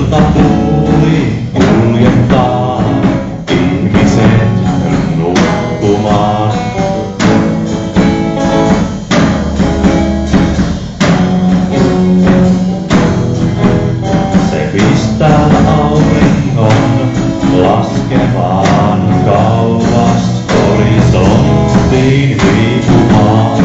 Iltapuuli kuljettaa ihmiset nukkumaan. Se pistää auringon laskemaan kauas horisonttiin liikumaan.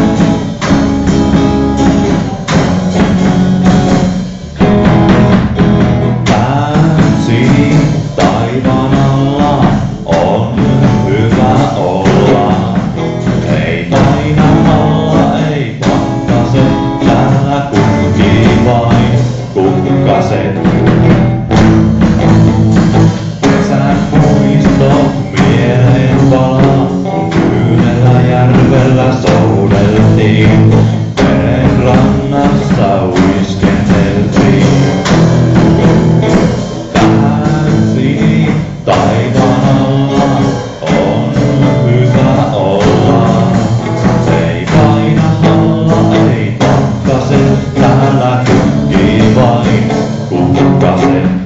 Taivaan alla on hyvä olla. Ei paina alla, ei pakkaset, täällä kukkii vain kukkaset. Kesän muistot mieleen palaa, Kyynellä järvellä soudeltiin, meren rannassa uiskenteltiin. Taivaan alla on hyvä olla. Ei paina alla, ei pakkaset, täällä kukkii vain kukkaset.